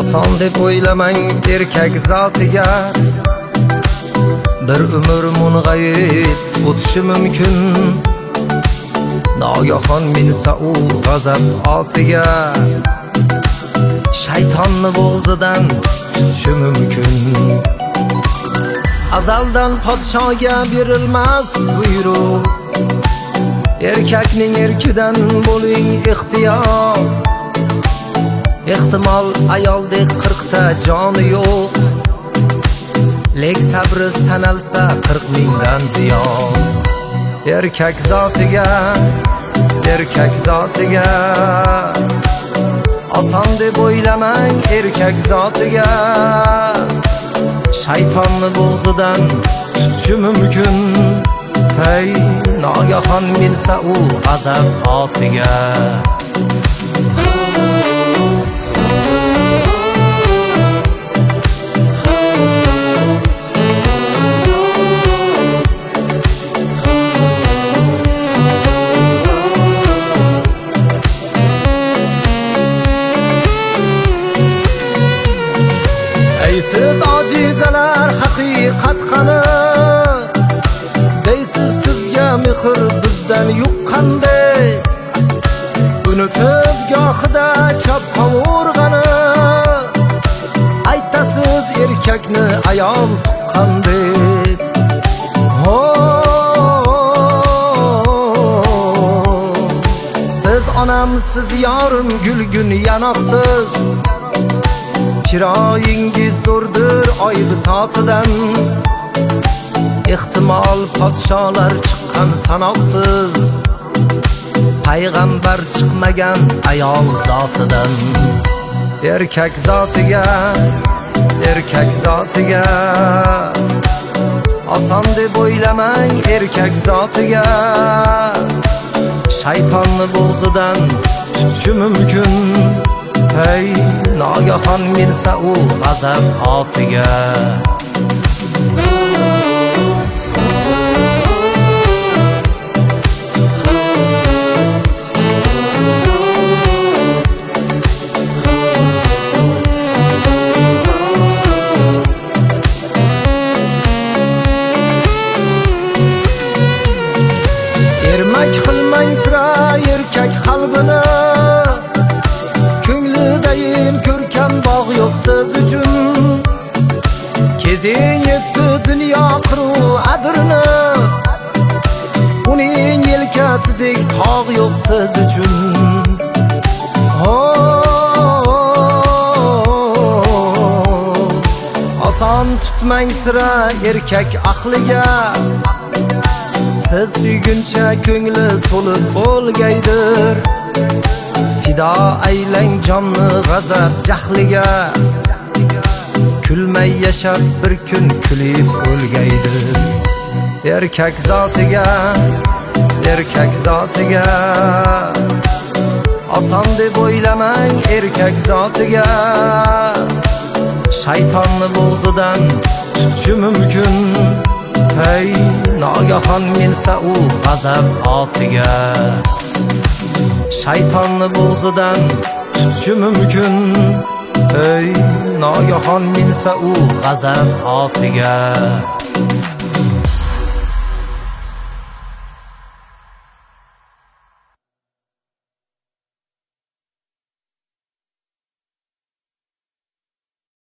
Oson deb o'ylamang erkak zotiga, bir umr mung'ayib o'tishi mumkin. Nogohon minsa u g'azab otiga, shaytonni bo'g'zidan tutishi mumkin. Azaldan podshoga berilmas buyruq, erkakning erkidan bo'ling ehtiyot. Ehtimol ayoldek 40 ta joni yo'q, lek sabri sanalsa 40 mingdan ziyod. Erkak zotiga, erkak zotiga, oson deb o'ylamang erkak zotiga, shaytonni bo'g'zidan tutishi mumkin. Hey, nogohon minsa u g'azab otiga. Siz ojizalar haqiqat qani, deysiz sizga mehr bizdan yuqqanday. Unutib gohida chap qovurg'ani, aytasiz erkakni ayol tuqqan deb. Siz onamsiz yorim, gulgun yanoqsiz. Chiroyingiz zo'rdir oy bisotidan, ehtimol podsholar chiqqan sanoqsiz. Payg'ambar chiqmagan ayol zotidan. Erkak zotiga, erkak zotiga, oson deb o'ylamang erkak zotiga, shaytonni bo'g'zidan tutishi mumkin. Hey, nogohon minsa u g'azab otiga. Ermak qilmang sira erkak qalbini, ko'rkam bog' yo'q siz uchun. Kezing yetdi dunyo qiru adrini, uning yelkasidek tog' yo'q siz uchun. Oson tutmang sira erkak aqliga, siz suyguncha ko'ngli so'lib bo'lgaydir. Fido aylang jonni g'azab jahliga, kulmay yashab bir kun kulib o'lgaydir. Erkak zotiga, erkak zotiga, oson deb o'ylamang erkak zotiga, shaytonni bo'g'zidan tutishi mumkin. Hey, nogohon minsa u g'azab otiga, shaytonni bo'g'zidan tutishi mumkin. Ey, nogohon minsa u g'azab otiga.